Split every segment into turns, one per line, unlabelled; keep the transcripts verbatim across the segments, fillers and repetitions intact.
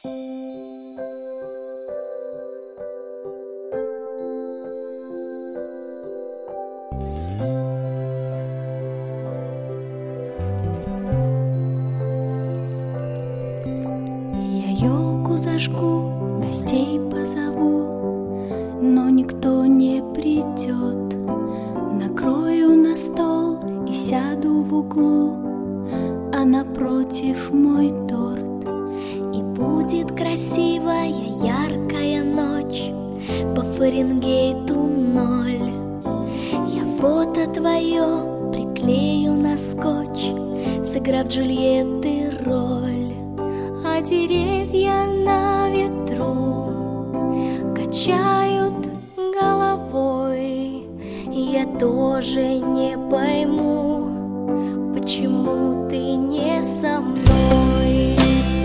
Елку зажгу, гостей позову, но никто не придет. Накрою на стол и сяду в углу, а напротив мой торт. И будет красивая яркая ночь, по Фаренгейту ноль. Я фото твое приклею на скотч, сыграв Джульетты роль. А деревья на ветру качают головой. Я тоже не пойму, почему ты не со мной.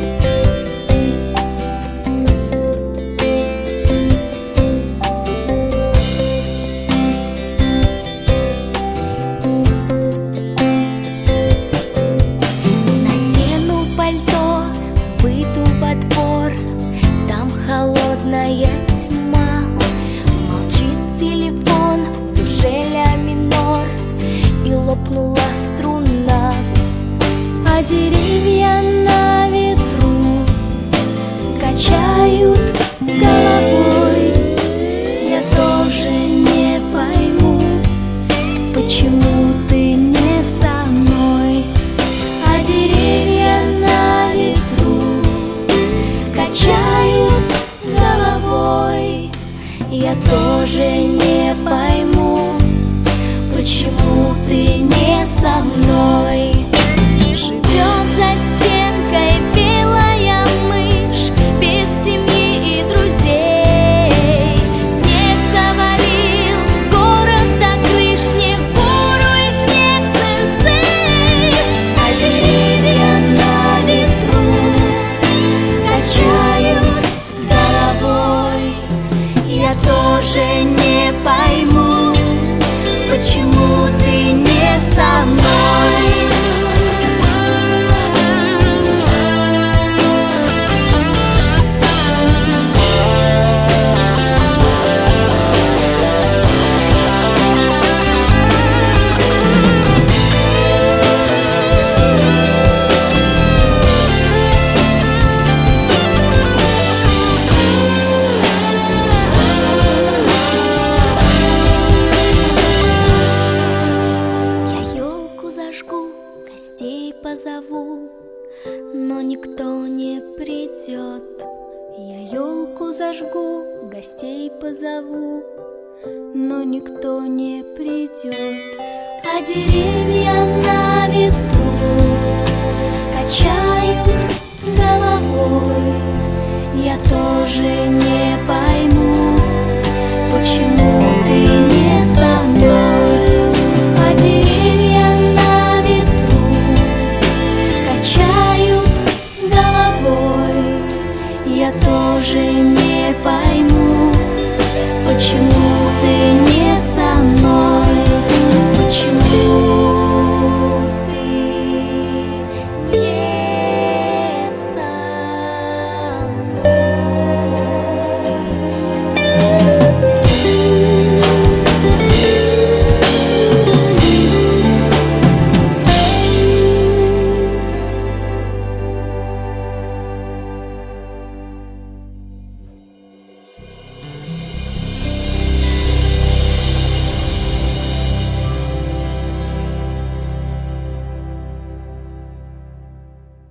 Надену пальто, выйду во двор, там холодная тьма. Молчит телефон, в душе ля минор, и лопнула струна. А деревья на ветру качают головой. Я тоже не пойму, почему ты не со мной. А деревья на ветру качают головой. Я тоже не пойму, почему ты не со мной. Живет за стенкой белая мышь, без семьи и друзей. Снег завалил город до крыш, снег буру и снег сенсей. А деревья на ветру качают головой. Я тоже не пойму, почему ты не со мной. Гостей позову, но никто не придет. Я елку зажгу, гостей позову, но никто не придет. А деревья на ветру качают головой. Я тоже не пойму, почему